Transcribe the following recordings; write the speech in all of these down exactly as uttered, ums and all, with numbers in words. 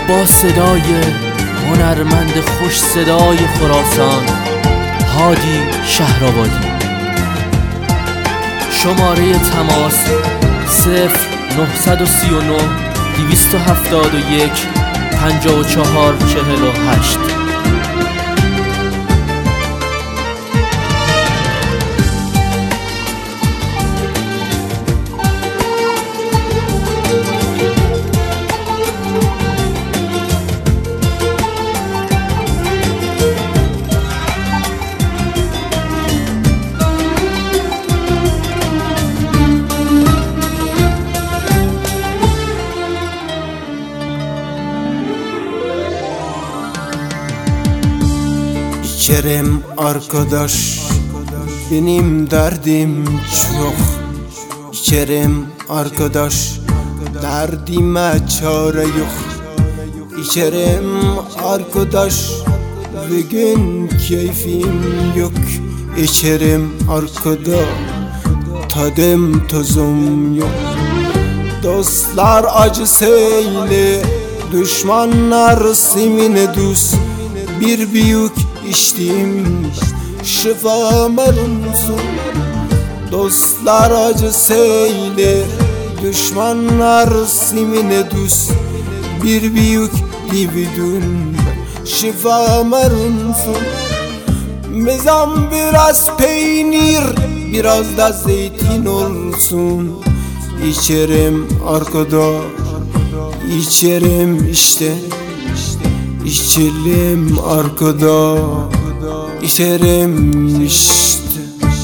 با صدای هنرمند خوش صدای خراسان هادی شهرآبادی. شماره تماس صفر نه سه نه دویست و هفتاد و یک پنجاه و چهار چهل و هشت. Kerem arkadaş, benim derdim çok. Kerem arkadaş, derdime çare yok. Kerem arkadaş, bugün keyfim yok. Kerem arkadaş, tadım tozum yok. Dostlar acısıyla, düşmanlar simine düz. Bir büyük içtim, şifam arınsın. Dostlar acısıyla, düşmanlar simine düz. Bir büyük dividün, şifam arınsın. Mezam biraz peynir, biraz da zeytin olsun. İçerim arkadaş, içerim işte. İçelim arkada, içerim işte.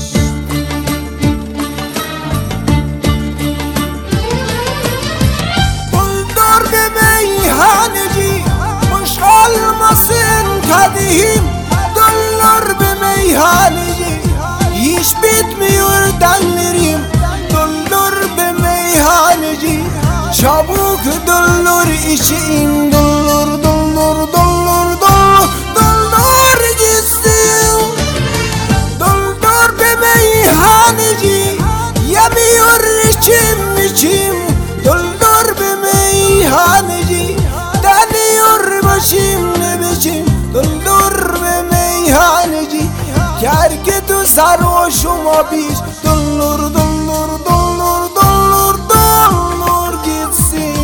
Buldur bir meyhaneci, boş kalmasın kadehim. Doldur bir meyhaneci, hiç bitmiyor dallerim. Doldur bir meyhaneci, çabuk doldur için. Doldur, doldur, doldur, doldur, doldur gitsin. Doldur be meyhaneci, yanıyor içim içim. Doldur be meyhaneci, dönüyor başım ne biçim. Doldur be meyhaneci, terk et sarhoşuma bir. Doldur, doldur, doldur, doldur, doldur gitsin.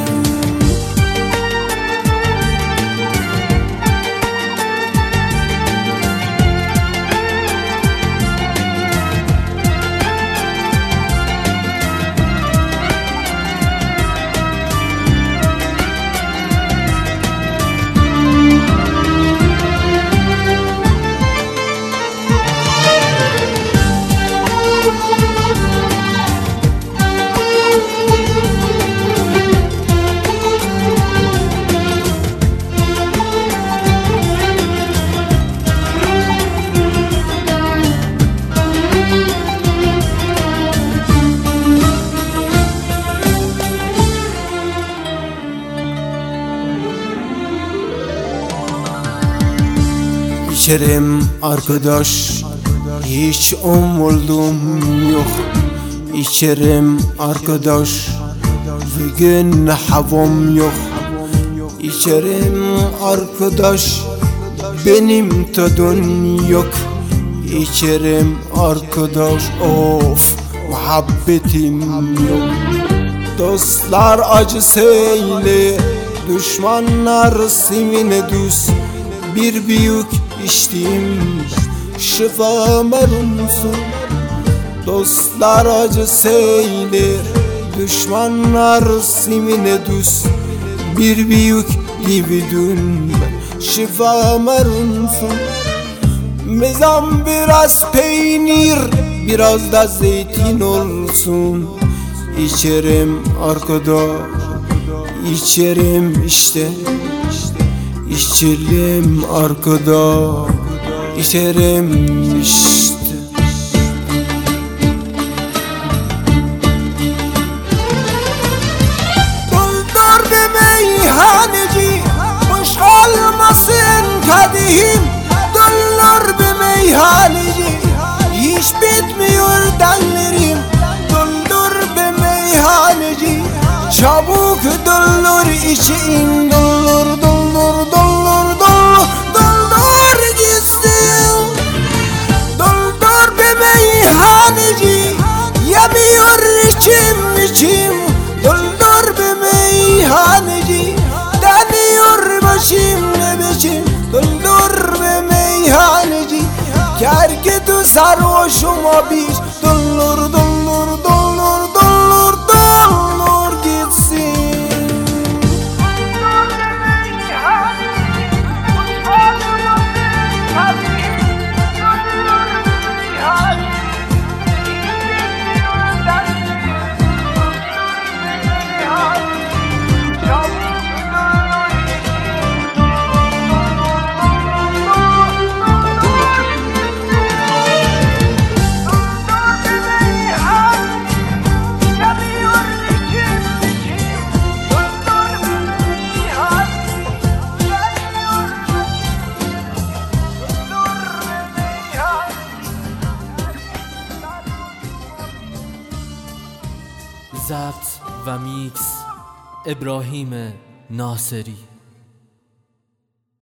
İçerim arkadaş, hiç umudum yok. İçerim arkadaş, bugün havam yok. İçerim arkadaş, benim tadım yok. İçerim arkadaş, of muhabbetim yok. Dostlar acısıyla, düşmanlar simine düz. Bir büyük içtim, şifam arınsın. Dostlar acısıyla, düşmanlar simine düz. Bir büyük dividün, şifam arınsın. Mezam biraz peynir, biraz da zeytin olsun. İçerim arkadaş, içerim işte. İçelim arkada, içerim işte. Doldur be meyhaneci, boş kalmasın kadehim. Doldur be meyhaneci, hiç bitmiyor dallerim. Doldur be meyhaneci, çabuk doldur için. Doldur کمتر و شما بیش. دلور دلور دلور دلور دلور gitsin. ضبط و میکس ابراهیم ناصری.